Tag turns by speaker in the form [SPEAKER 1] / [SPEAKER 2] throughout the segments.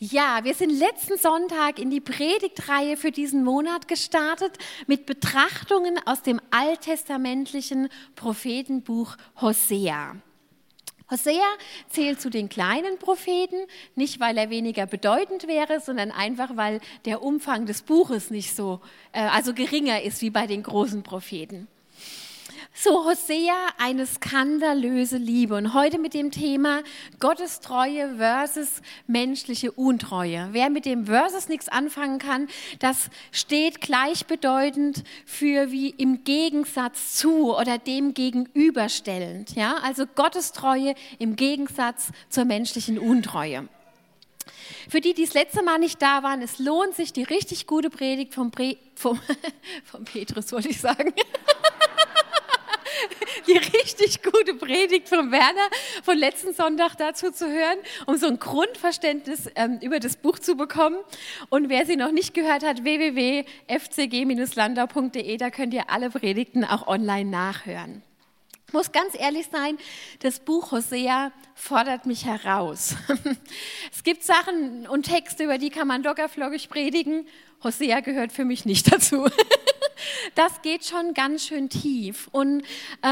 [SPEAKER 1] Ja, wir sind letzten Sonntag in die Predigtreihe für diesen Monat gestartet mit Betrachtungen aus dem alttestamentlichen Prophetenbuch Hosea. Hosea zählt zu den kleinen Propheten, nicht weil er weniger bedeutend wäre, sondern einfach weil der Umfang des Buches nicht also geringer ist wie bei den großen Propheten. So, Hosea, eine skandalöse Liebe. Und heute mit dem Thema Gottes Treue versus menschliche Untreue. Wer mit dem versus nichts anfangen kann, das steht gleichbedeutend für wie im Gegensatz zu oder dem gegenüberstellend. Ja? Also Gottes Treue im Gegensatz zur menschlichen Untreue. Für die das letzte Mal nicht da waren, es lohnt sich, die richtig gute Predigt vom Petrus, wollte ich sagen. Die richtig gute Predigt von Werner von letzten Sonntag dazu zu hören, um so ein Grundverständnis über das Buch zu bekommen. Und wer sie noch nicht gehört hat, www.fcg-landau.de, da könnt ihr alle Predigten auch online nachhören. Ich muss ganz ehrlich sein, das Buch Hosea fordert mich heraus. Es gibt Sachen und Texte, über die kann man lockerflockig predigen. Hosea gehört für mich nicht dazu. Das geht schon ganz schön tief. Und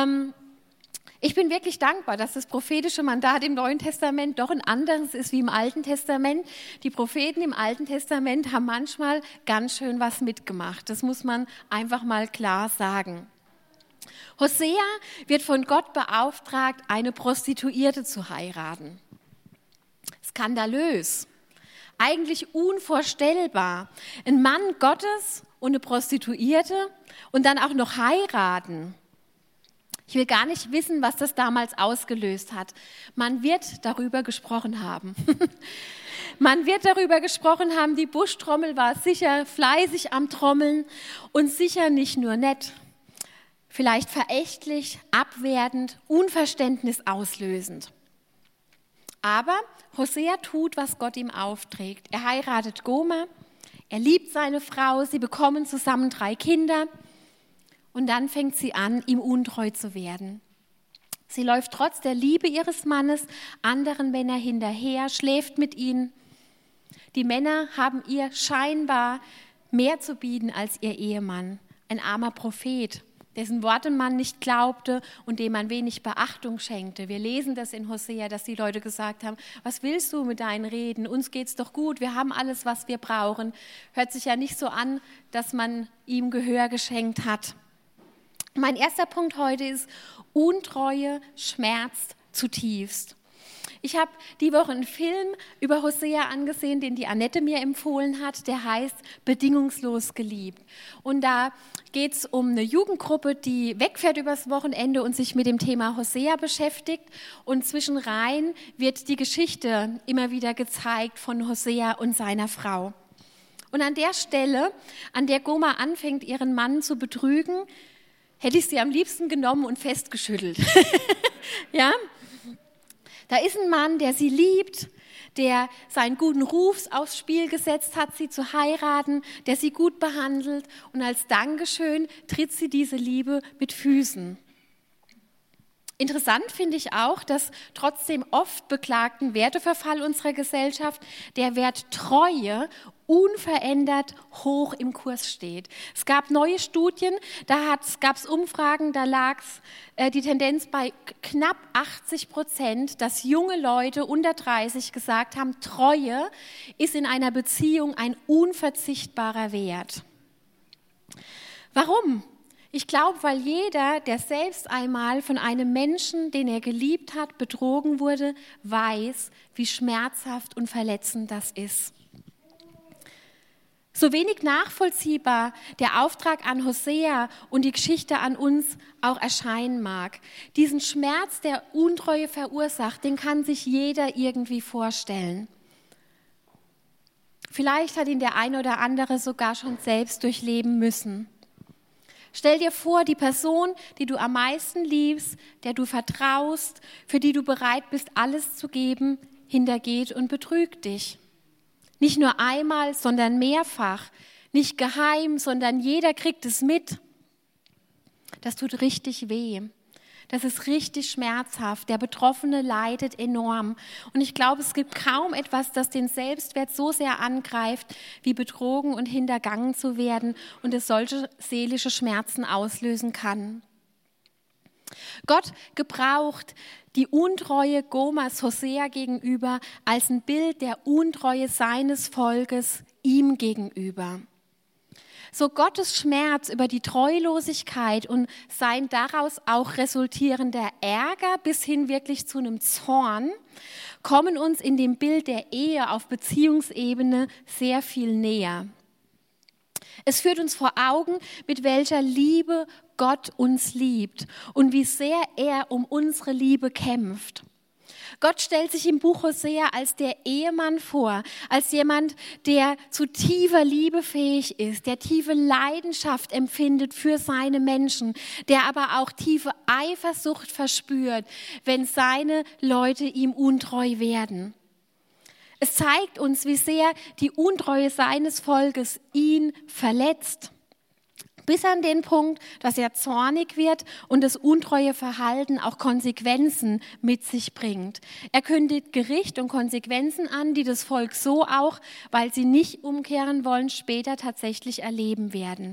[SPEAKER 1] ich bin wirklich dankbar, dass das prophetische Mandat im Neuen Testament doch ein anderes ist wie im Alten Testament. Die Propheten im Alten Testament haben manchmal ganz schön was mitgemacht. Das muss man einfach mal klar sagen. Hosea wird von Gott beauftragt, eine Prostituierte zu heiraten. Skandalös, eigentlich unvorstellbar. Ein Mann Gottes und eine Prostituierte und dann auch noch heiraten. Ich will gar nicht wissen, was das damals ausgelöst hat. Man wird darüber gesprochen haben. Man wird darüber gesprochen haben, die Buschtrommel war sicher fleißig am Trommeln und sicher nicht nur nett. Vielleicht verächtlich, abwertend, Unverständnis auslösend. Aber Hosea tut, was Gott ihm aufträgt. Er heiratet Gomer, er liebt seine Frau, sie bekommen zusammen 3 Kinder und dann fängt sie an, ihm untreu zu werden. Sie läuft trotz der Liebe ihres Mannes anderen Männern hinterher, schläft mit ihnen. Die Männer haben ihr scheinbar mehr zu bieten als ihr Ehemann, ein armer Prophet, dessen Worte man nicht glaubte und dem man wenig Beachtung schenkte. Wir lesen das in Hosea, dass die Leute gesagt haben, was willst du mit deinen Reden? Uns geht's doch gut, wir haben alles, was wir brauchen. Hört sich ja nicht so an, dass man ihm Gehör geschenkt hat. Mein erster Punkt heute ist, Untreue schmerzt zutiefst. Ich habe die Woche einen Film über Hosea angesehen, den die Annette mir empfohlen hat, der heißt Bedingungslos geliebt. Und da geht es um eine Jugendgruppe, die wegfährt übers Wochenende und sich mit dem Thema Hosea beschäftigt. Und zwischenrein wird die Geschichte immer wieder gezeigt von Hosea und seiner Frau. Und an der Stelle, an der Gomer anfängt, ihren Mann zu betrügen, hätte ich sie am liebsten genommen und festgeschüttelt. Ja? Da ist ein Mann, der sie liebt, der seinen guten Ruf aufs Spiel gesetzt hat, sie zu heiraten, der sie gut behandelt und als Dankeschön tritt sie diese Liebe mit Füßen. Interessant finde ich auch, dass trotz dem oft beklagten Werteverfall unserer Gesellschaft der Wert Treue unverändert hoch im Kurs steht. Es gab neue Studien, gab es Umfragen, da lag die Tendenz bei knapp 80%, dass junge Leute unter 30 gesagt haben, Treue ist in einer Beziehung ein unverzichtbarer Wert. Warum? Ich glaube, weil jeder, der selbst einmal von einem Menschen, den er geliebt hat, betrogen wurde, weiß, wie schmerzhaft und verletzend das ist. So wenig nachvollziehbar der Auftrag an Hosea und die Geschichte an uns auch erscheinen mag. Diesen Schmerz, der Untreue verursacht, den kann sich jeder irgendwie vorstellen. Vielleicht hat ihn der eine oder andere sogar schon selbst durchleben müssen. Stell dir vor, die Person, die du am meisten liebst, der du vertraust, für die du bereit bist, alles zu geben, hintergeht und betrügt dich. Nicht nur einmal, sondern mehrfach. Nicht geheim, sondern jeder kriegt es mit. Das tut richtig weh. Das ist richtig schmerzhaft. Der Betroffene leidet enorm. Und ich glaube, es gibt kaum etwas, das den Selbstwert so sehr angreift, wie betrogen und hintergangen zu werden und es solche seelische Schmerzen auslösen kann. Gott gebraucht die Untreue Gomers Hosea gegenüber als ein Bild der Untreue seines Volkes ihm gegenüber. So Gottes Schmerz über die Treulosigkeit und sein daraus auch resultierender Ärger bis hin wirklich zu einem Zorn kommen uns in dem Bild der Ehe auf Beziehungsebene sehr viel näher. Es führt uns vor Augen, mit welcher Liebe Gott uns liebt und wie sehr er um unsere Liebe kämpft. Gott stellt sich im Buch Hosea als der Ehemann vor, als jemand, der zu tiefer Liebe fähig ist, der tiefe Leidenschaft empfindet für seine Menschen, der aber auch tiefe Eifersucht verspürt, wenn seine Leute ihm untreu werden. Es zeigt uns, wie sehr die Untreue seines Volkes ihn verletzt. Bis an den Punkt, dass er zornig wird und das untreue Verhalten auch Konsequenzen mit sich bringt. Er kündigt Gericht und Konsequenzen an, die das Volk so auch, weil sie nicht umkehren wollen, später tatsächlich erleben werden.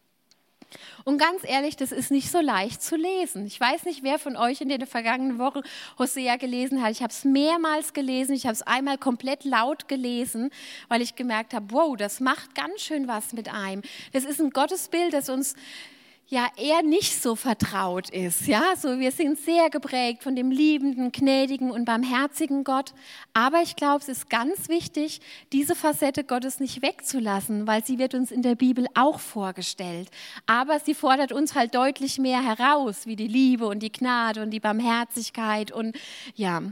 [SPEAKER 1] Und ganz ehrlich, das ist nicht so leicht zu lesen. Ich weiß nicht, wer von euch in der vergangenen Woche Hosea gelesen hat. Ich habe es mehrmals gelesen. Ich habe es einmal komplett laut gelesen, weil ich gemerkt habe, wow, das macht ganz schön was mit einem. Das ist ein Gottesbild, das uns ja eher nicht so vertraut ist. Ja, so wir sind sehr geprägt von dem liebenden, gnädigen und barmherzigen Gott. Aber ich glaube, es ist ganz wichtig, diese Facette Gottes nicht wegzulassen, weil sie wird uns in der Bibel auch vorgestellt. Aber sie fordert uns halt deutlich mehr heraus, wie die Liebe und die Gnade und die Barmherzigkeit und ja.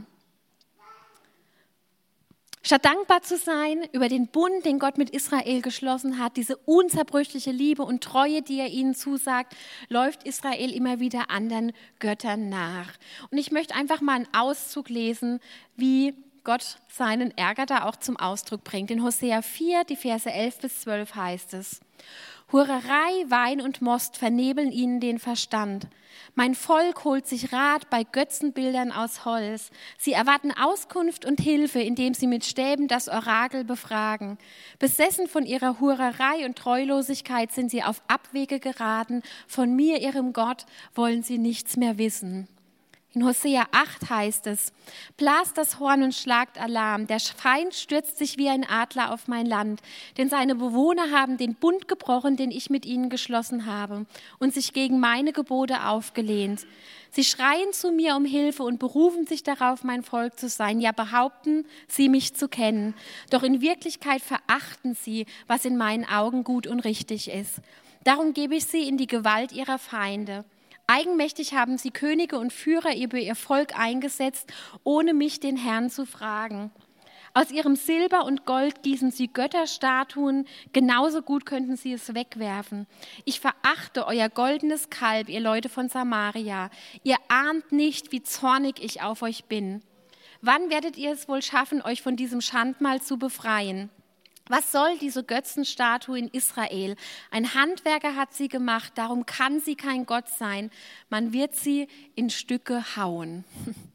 [SPEAKER 1] Statt dankbar zu sein über den Bund, den Gott mit Israel geschlossen hat, diese unzerbrüchliche Liebe und Treue, die er ihnen zusagt, läuft Israel immer wieder anderen Göttern nach. Und ich möchte einfach mal einen Auszug lesen, wie Gott seinen Ärger da auch zum Ausdruck bringt. In Hosea 4, die Verse 11 bis 12 heißt es: Hurerei, Wein und Most vernebeln ihnen den Verstand. Mein Volk holt sich Rat bei Götzenbildern aus Holz. Sie erwarten Auskunft und Hilfe, indem sie mit Stäben das Orakel befragen. Besessen von ihrer Hurerei und Treulosigkeit sind sie auf Abwege geraten. Von mir, ihrem Gott, wollen sie nichts mehr wissen. In Hosea 8 heißt es: Blast das Horn und schlagt Alarm. Der Feind stürzt sich wie ein Adler auf mein Land, denn seine Bewohner haben den Bund gebrochen, den ich mit ihnen geschlossen habe, und sich gegen meine Gebote aufgelehnt. Sie schreien zu mir um Hilfe und berufen sich darauf, mein Volk zu sein. Ja, behaupten sie, mich zu kennen. Doch in Wirklichkeit verachten sie, was in meinen Augen gut und richtig ist. Darum gebe ich sie in die Gewalt ihrer Feinde. Eigenmächtig haben sie Könige und Führer über ihr Volk eingesetzt, ohne mich, den Herrn, zu fragen. Aus ihrem Silber und Gold gießen sie Götterstatuen, genauso gut könnten sie es wegwerfen. Ich verachte euer goldenes Kalb, ihr Leute von Samaria. Ihr ahnt nicht, wie zornig ich auf euch bin. Wann werdet ihr es wohl schaffen, euch von diesem Schandmal zu befreien? Was soll diese Götzenstatue in Israel? Ein Handwerker hat sie gemacht, darum kann sie kein Gott sein. Man wird sie in Stücke hauen.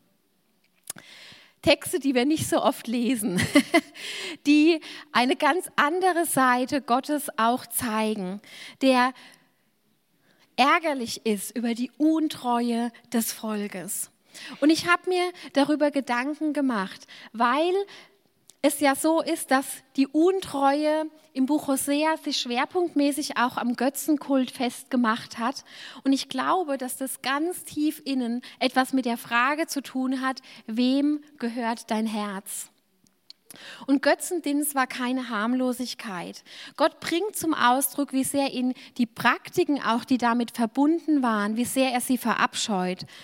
[SPEAKER 1] Texte, die wir nicht so oft lesen, die eine ganz andere Seite Gottes auch zeigen, der ärgerlich ist über die Untreue des Volkes. Und ich habe mir darüber Gedanken gemacht, weil es ja so ist, dass die Untreue im Buch Hosea sich schwerpunktmäßig auch am Götzenkult festgemacht hat. Und ich glaube, dass das ganz tief innen etwas mit der Frage zu tun hat, wem gehört dein Herz? Und Götzendienst war keine Harmlosigkeit. Gott bringt zum Ausdruck, wie sehr ihn die Praktiken, auch die damit verbunden waren, wie sehr er sie verabscheut.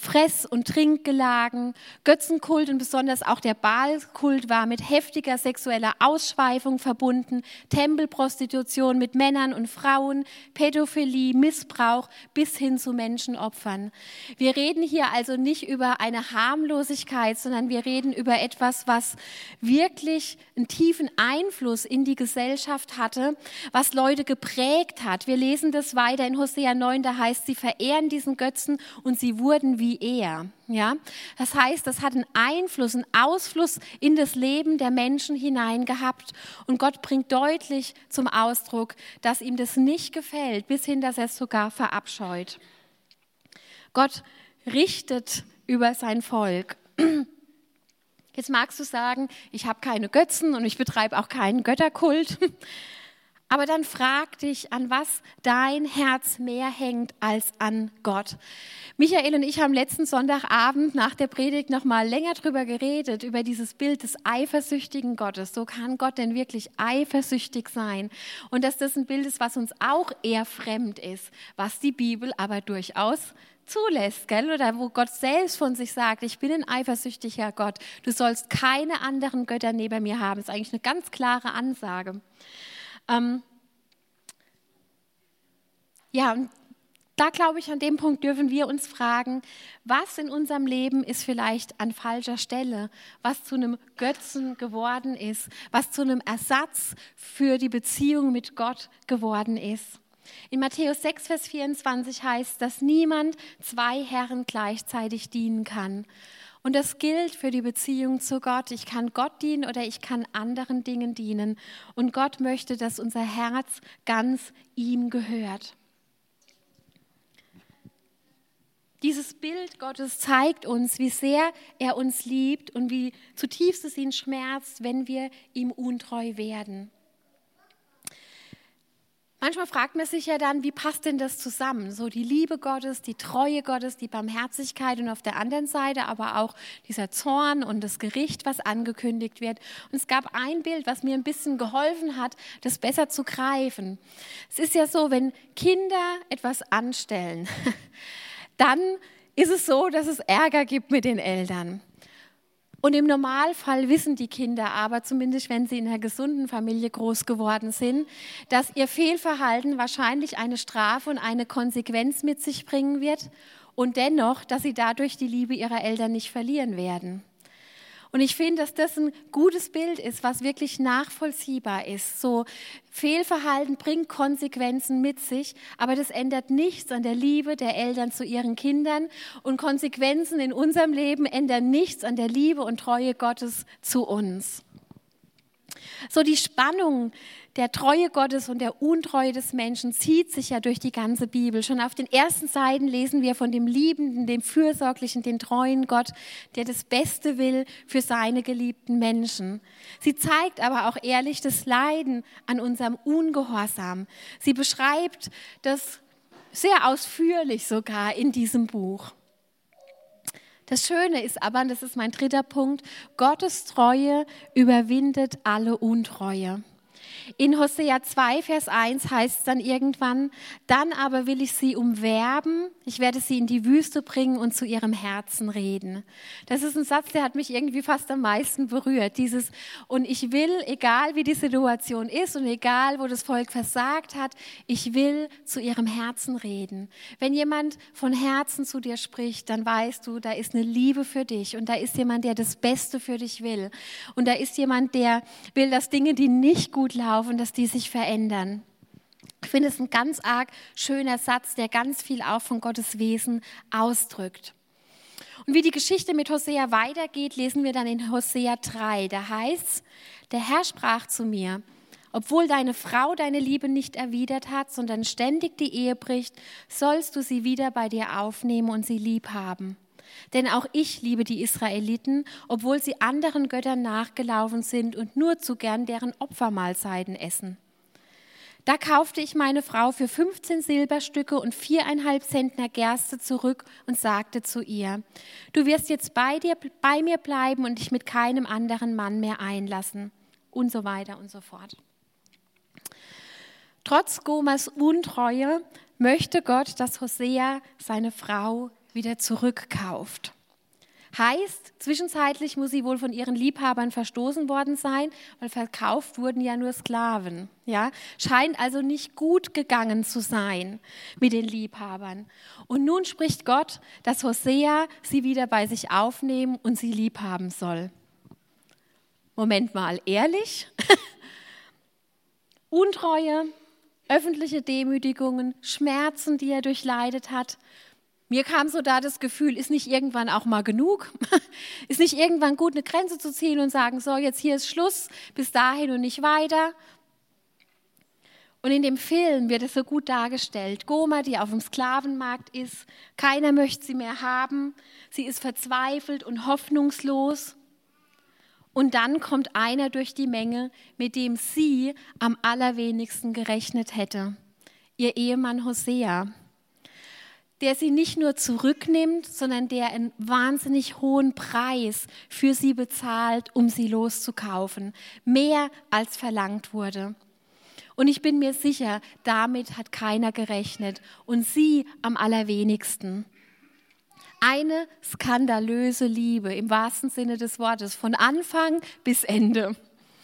[SPEAKER 1] Fress- und Trinkgelagen, Götzenkult und besonders auch der Baalkult war mit heftiger sexueller Ausschweifung verbunden, Tempelprostitution mit Männern und Frauen, Pädophilie, Missbrauch bis hin zu Menschenopfern. Wir reden hier also nicht über eine Harmlosigkeit, sondern wir reden über etwas, was wirklich einen tiefen Einfluss in die Gesellschaft hatte, was Leute geprägt hat. Wir lesen das weiter in Hosea 9, da heißt, sie verehren diesen Götzen und sie wurden wie er. Ja? Das heißt, das hat einen Einfluss, einen Ausfluss in das Leben der Menschen hinein gehabt. Und Gott bringt deutlich zum Ausdruck, dass ihm das nicht gefällt, bis hin, dass er es sogar verabscheut. Gott richtet über sein Volk. Jetzt magst du sagen, ich habe keine Götzen und ich betreibe auch keinen Götterkult. Aber dann frag dich, an was dein Herz mehr hängt als an Gott. Michael und ich haben letzten Sonntagabend nach der Predigt noch mal länger drüber geredet, über dieses Bild des eifersüchtigen Gottes. So kann Gott denn wirklich eifersüchtig sein? Und dass das ein Bild ist, was uns auch eher fremd ist, was die Bibel aber durchaus zulässt, gell? Oder wo Gott selbst von sich sagt, ich bin ein eifersüchtiger Gott. Du sollst keine anderen Götter neben mir haben. Das ist eigentlich eine ganz klare Ansage. Ja, und da glaube ich, an dem Punkt dürfen wir uns fragen, was in unserem Leben ist vielleicht an falscher Stelle, was zu einem Götzen geworden ist, was zu einem Ersatz für die Beziehung mit Gott geworden ist. In Matthäus 6, Vers 24 heißt, dass niemand zwei Herren gleichzeitig dienen kann. Und das gilt für die Beziehung zu Gott. Ich kann Gott dienen oder ich kann anderen Dingen dienen. Und Gott möchte, dass unser Herz ganz ihm gehört. Dieses Bild Gottes zeigt uns, wie sehr er uns liebt und wie zutiefst es ihn schmerzt, wenn wir ihm untreu werden. Manchmal fragt man sich ja dann, wie passt denn das zusammen? So die Liebe Gottes, die Treue Gottes, die Barmherzigkeit und auf der anderen Seite aber auch dieser Zorn und das Gericht, was angekündigt wird. Und es gab ein Bild, was mir ein bisschen geholfen hat, das besser zu greifen. Es ist ja so, wenn Kinder etwas anstellen, dann ist es so, dass es Ärger gibt mit den Eltern. Und im Normalfall wissen die Kinder aber, zumindest wenn sie in einer gesunden Familie groß geworden sind, dass ihr Fehlverhalten wahrscheinlich eine Strafe und eine Konsequenz mit sich bringen wird und dennoch, dass sie dadurch die Liebe ihrer Eltern nicht verlieren werden. Und ich finde, dass das ein gutes Bild ist, was wirklich nachvollziehbar ist. So Fehlverhalten bringt Konsequenzen mit sich, aber das ändert nichts an der Liebe der Eltern zu ihren Kindern. Und Konsequenzen in unserem Leben ändern nichts an der Liebe und Treue Gottes zu uns. So die Spannung der Treue Gottes und der Untreue des Menschen zieht sich ja durch die ganze Bibel. Schon auf den ersten Seiten lesen wir von dem liebenden, dem fürsorglichen, dem treuen Gott, der das Beste will für seine geliebten Menschen. Sie zeigt aber auch ehrlich das Leiden an unserem Ungehorsam. Sie beschreibt das sehr ausführlich sogar in diesem Buch. Das Schöne ist aber, und das ist mein dritter Punkt, Gottes Treue überwindet alle Untreue. In Hosea 2, Vers 1 heißt es dann irgendwann, dann aber will ich sie umwerben, ich werde sie in die Wüste bringen und zu ihrem Herzen reden. Das ist ein Satz, der hat mich irgendwie fast am meisten berührt. Dieses, und ich will, egal wie die Situation ist und egal, wo das Volk versagt hat, ich will zu ihrem Herzen reden. Wenn jemand von Herzen zu dir spricht, dann weißt du, da ist eine Liebe für dich und da ist jemand, der das Beste für dich will. Und da ist jemand, der will, dass Dinge, die nicht gut laufen, dass die sich verändern. Ich finde es ein ganz arg schöner Satz, der ganz viel auch von Gottes Wesen ausdrückt. Und wie die Geschichte mit Hosea weitergeht, lesen wir dann in Hosea 3. Da heißt es, der Herr sprach zu mir, obwohl deine Frau deine Liebe nicht erwidert hat, sondern ständig die Ehe bricht, sollst du sie wieder bei dir aufnehmen und sie lieb haben. Denn auch ich liebe die Israeliten, obwohl sie anderen Göttern nachgelaufen sind und nur zu gern deren Opfermahlzeiten essen. Da kaufte ich meine Frau für 15 Silberstücke und 4,5 Zentner Gerste zurück und sagte zu ihr, du wirst jetzt bei mir bleiben und dich mit keinem anderen Mann mehr einlassen. Und so weiter und so fort. Trotz Gomers Untreue möchte Gott, dass Hosea seine Frau wieder zurückkauft. Heißt, zwischenzeitlich muss sie wohl von ihren Liebhabern verstoßen worden sein, weil verkauft wurden ja nur Sklaven. Ja? Scheint also nicht gut gegangen zu sein mit den Liebhabern. Und nun spricht Gott, dass Hosea sie wieder bei sich aufnehmen und sie liebhaben soll. Moment mal, ehrlich? Untreue, öffentliche Demütigungen, Schmerzen, die er durchleidet hat. Mir kam so da das Gefühl, ist nicht irgendwann auch mal genug? Ist nicht irgendwann gut, eine Grenze zu ziehen und sagen, so, jetzt hier ist Schluss, bis dahin und nicht weiter? Und in dem Film wird es so gut dargestellt. Gomer, die auf dem Sklavenmarkt ist, keiner möchte sie mehr haben. Sie ist verzweifelt und hoffnungslos. Und dann kommt einer durch die Menge, mit dem sie am allerwenigsten gerechnet hätte. Ihr Ehemann Hosea, der sie nicht nur zurücknimmt, sondern der einen wahnsinnig hohen Preis für sie bezahlt, um sie loszukaufen. Mehr als verlangt wurde. Und ich bin mir sicher, damit hat keiner gerechnet und sie am allerwenigsten. Eine skandalöse Liebe im wahrsten Sinne des Wortes, von Anfang bis Ende.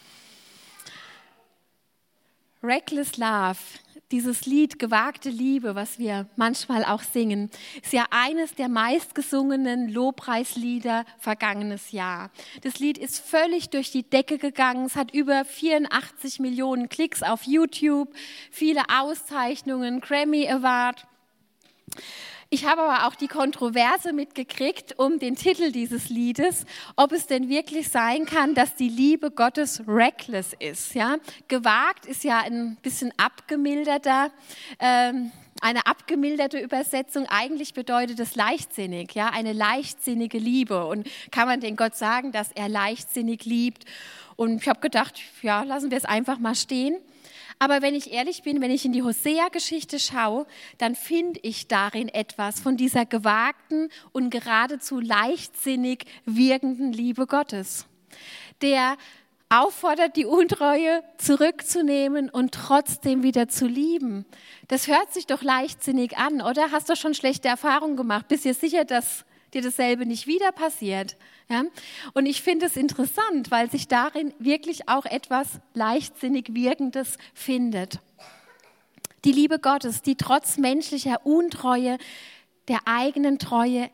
[SPEAKER 1] Reckless Love, dieses Lied Gewagte Liebe, was wir manchmal auch singen, ist ja eines der meistgesungenen Lobpreislieder vergangenes Jahr. Das Lied ist völlig durch die Decke gegangen. Es hat über 84 Millionen Klicks auf YouTube, viele Auszeichnungen, Grammy Award. Ich habe aber auch die Kontroverse mitgekriegt um den Titel dieses Liedes, ob es denn wirklich sein kann, dass die Liebe Gottes reckless ist. Ja? Gewagt ist ja ein bisschen abgemilderter, eine abgemilderte Übersetzung. Eigentlich bedeutet es leichtsinnig, ja? Eine leichtsinnige Liebe. Und kann man den Gott sagen, dass er leichtsinnig liebt? Und ich habe gedacht, ja, lassen wir es einfach mal stehen. Aber wenn ich ehrlich bin, wenn ich in die Hosea-Geschichte schaue, dann finde ich darin etwas von dieser gewagten und geradezu leichtsinnig wirkenden Liebe Gottes, der auffordert, die Untreue zurückzunehmen und trotzdem wieder zu lieben. Das hört sich doch leichtsinnig an, oder? Hast du schon schlechte Erfahrungen gemacht? Bist du dir sicher, dass dir dasselbe nicht wieder passiert? Ja? Und ich finde es interessant, weil sich darin wirklich auch etwas leichtsinnig Wirkendes findet. Die Liebe Gottes, die trotz menschlicher Untreue, der eigenen Treue,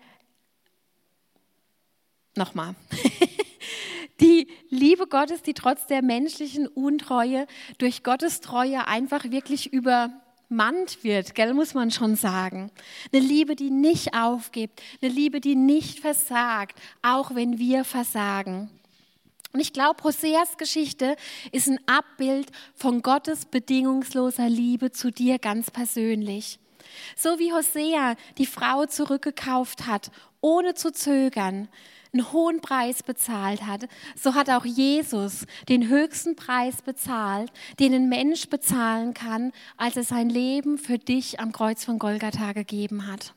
[SPEAKER 1] die Liebe Gottes, die trotz der menschlichen Untreue durch Gottes Treue einfach wirklich übermannt wird, gell, muss man schon sagen. Eine Liebe, die nicht aufgibt, eine Liebe, die nicht versagt, auch wenn wir versagen. Und ich glaube, Hoseas Geschichte ist ein Abbild von Gottes bedingungsloser Liebe zu dir ganz persönlich. So wie Hosea die Frau zurückgekauft hat, ohne zu zögern, einen hohen Preis bezahlt hat, so hat auch Jesus den höchsten Preis bezahlt, den ein Mensch bezahlen kann, als er sein Leben für dich am Kreuz von Golgatha gegeben hat.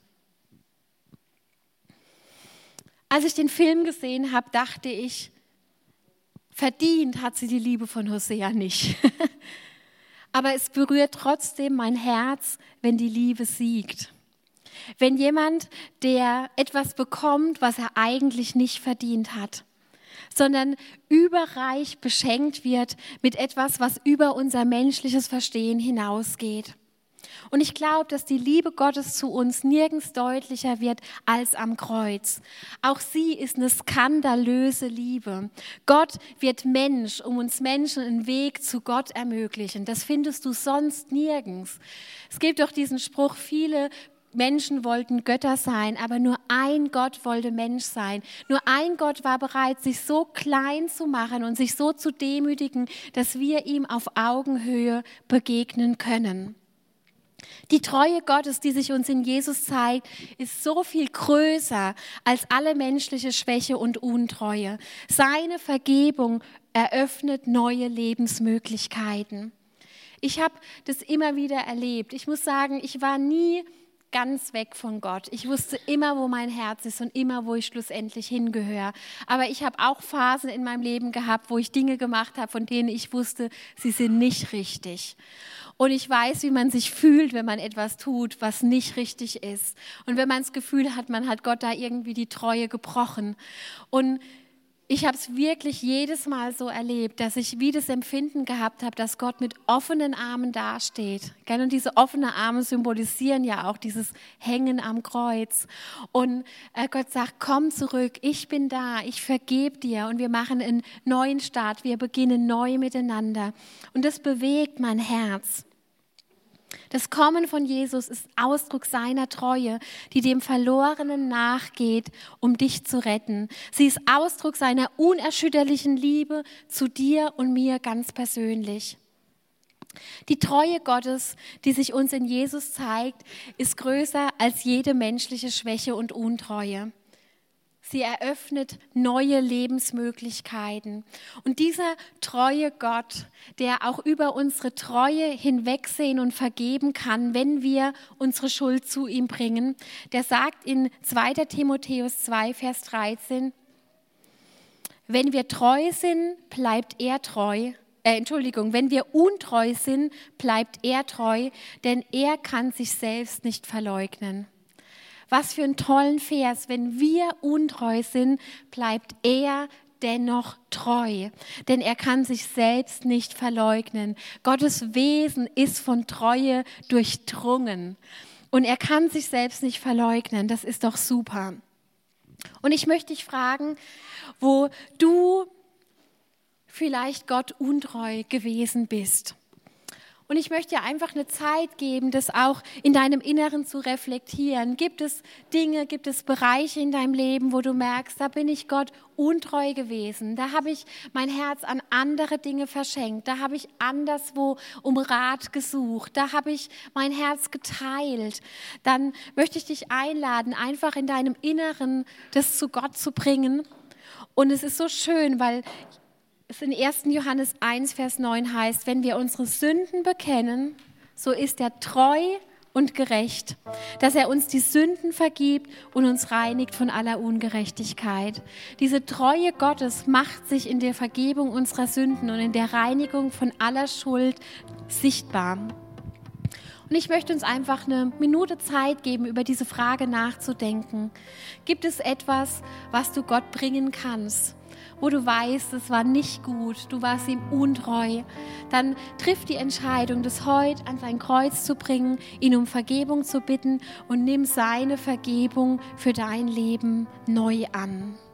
[SPEAKER 1] Als ich den Film gesehen habe, dachte ich, verdient hat sie die Liebe von Hosea nicht. Aber es berührt trotzdem mein Herz, wenn die Liebe siegt. Wenn jemand, der etwas bekommt, was er eigentlich nicht verdient hat, sondern überreich beschenkt wird mit etwas, was über unser menschliches Verstehen hinausgeht. Und ich glaube, dass die Liebe Gottes zu uns nirgends deutlicher wird als am Kreuz. Auch sie ist eine skandalöse Liebe. Gott wird Mensch, um uns Menschen einen Weg zu Gott ermöglichen. Das findest du sonst nirgends. Es gibt doch diesen Spruch, viele Menschen wollten Götter sein, aber nur ein Gott wollte Mensch sein. Nur ein Gott war bereit, sich so klein zu machen und sich so zu demütigen, dass wir ihm auf Augenhöhe begegnen können. Die Treue Gottes, die sich uns in Jesus zeigt, ist so viel größer als alle menschliche Schwäche und Untreue. Seine Vergebung eröffnet neue Lebensmöglichkeiten. Ich habe das immer wieder erlebt. Ich muss sagen, ich war nie ganz weg von Gott. Ich wusste immer, wo mein Herz ist und immer, wo ich schlussendlich hingehöre. Aber ich habe auch Phasen in meinem Leben gehabt, wo ich Dinge gemacht habe, von denen ich wusste, sie sind nicht richtig. Und ich weiß, wie man sich fühlt, wenn man etwas tut, was nicht richtig ist. Und wenn man das Gefühl hat, man hat Gott da irgendwie die Treue gebrochen. Und ich habe es wirklich jedes Mal so erlebt, dass ich wie das Empfinden gehabt habe, dass Gott mit offenen Armen dasteht. Und diese offenen Arme symbolisieren ja auch dieses Hängen am Kreuz. Und Gott sagt, komm zurück, ich bin da, ich vergebe dir und wir machen einen neuen Start, wir beginnen neu miteinander. Und das bewegt mein Herz. Das Kommen von Jesus ist Ausdruck seiner Treue, die dem Verlorenen nachgeht, um dich zu retten. Sie ist Ausdruck seiner unerschütterlichen Liebe zu dir und mir ganz persönlich. Die Treue Gottes, die sich uns in Jesus zeigt, ist größer als jede menschliche Schwäche und Untreue. Sie eröffnet neue Lebensmöglichkeiten. Und dieser treue Gott, der auch über unsere Treue hinwegsehen und vergeben kann, wenn wir unsere Schuld zu ihm bringen, der sagt in 2. Timotheus 2, Vers 13, wenn wir treu sind, bleibt er treu. Wenn wir untreu sind, bleibt er treu, denn er kann sich selbst nicht verleugnen. Was für einen tollen Vers. Wenn wir untreu sind, bleibt er dennoch treu, denn er kann sich selbst nicht verleugnen. Gottes Wesen ist von Treue durchdrungen und er kann sich selbst nicht verleugnen. Das ist doch super. Und ich möchte dich fragen, wo du vielleicht Gott untreu gewesen bist. Und ich möchte dir einfach eine Zeit geben, das auch in deinem Inneren zu reflektieren. Gibt es Dinge, gibt es Bereiche in deinem Leben, wo du merkst, da bin ich Gott untreu gewesen. Da habe ich mein Herz an andere Dinge verschenkt. Da habe ich anderswo um Rat gesucht. Da habe ich mein Herz geteilt. Dann möchte ich dich einladen, einfach in deinem Inneren das zu Gott zu bringen. Und es ist so schön, weil es in 1. Johannes 1, Vers 9 heißt, wenn wir unsere Sünden bekennen, so ist er treu und gerecht, dass er uns die Sünden vergibt und uns reinigt von aller Ungerechtigkeit. Diese Treue Gottes macht sich in der Vergebung unserer Sünden und in der Reinigung von aller Schuld sichtbar. Und ich möchte uns einfach eine Minute Zeit geben, über diese Frage nachzudenken. Gibt es etwas, was du Gott bringen kannst, wo du weißt, es war nicht gut, du warst ihm untreu, dann triff die Entscheidung, das heute an sein Kreuz zu bringen, ihn um Vergebung zu bitten und nimm seine Vergebung für dein Leben neu an.